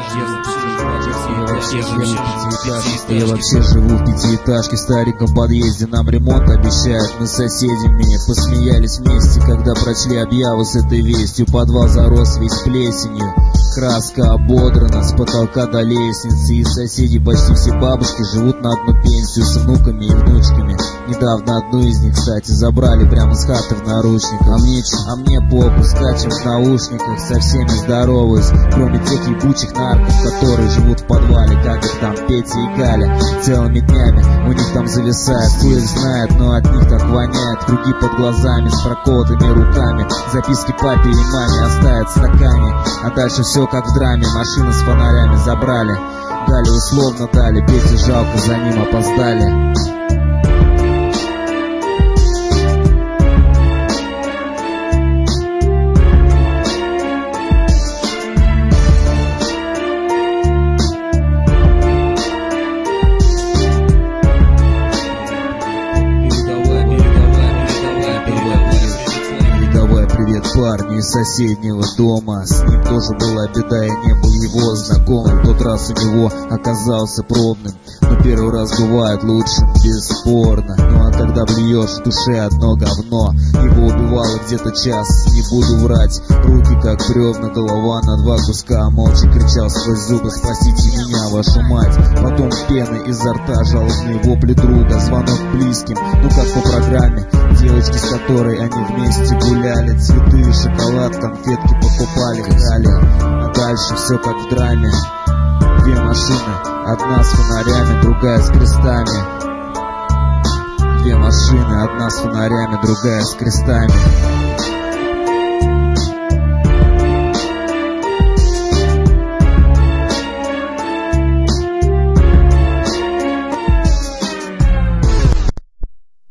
Я вообще живу в пятиэтажке, в стареньком подъезде. Нам ремонт обещают, мы с соседями посмеялись вместе, когда прочли объяву с этой вестью. Подвал зарос весь плесенью, краска ободрана с потолка до лестницы. И соседи почти все бабушки живут на одну пенсию с внуками и внучками. Недавно одну из них, кстати, забрали прямо с хаты в наручниках. А мне похуй, скачем в наушниках, со всеми здороваюсь, кроме тех ебучих нарков, которые живут в подвале, как их там, Петя и Галя. Целыми днями у них там зависает, кто их знает, но от них так воняет. Круги под глазами с проколотыми руками, записки папе и маме оставят стакане. А дальше все как в драме, машина с фонарями забрали, Гале условно дали, Пете жалко, за ним опоздали. Парни из соседнего дома, с ним тоже была беда, я не был его знакомым. В тот раз у него оказался пробным, но первый раз бывает лучше, бесспорно. Ну а когда блюешь в душе одно говно, его убивало где-то час, не буду врать. Руки как бревна, голова на два куска, молча кричал сквозь зубы: спасите меня, вашу мать. Потом пена изо рта, жалобные вопли друга, звонок близким, ну как по программе, девочки, с которой они вместе гуляли, цветы, шоколад, конфетки покупали, хали. А дальше все как в драме. Две машины, одна с фонарями, другая с крестами. Две машины, одна с фонарями, другая с крестами.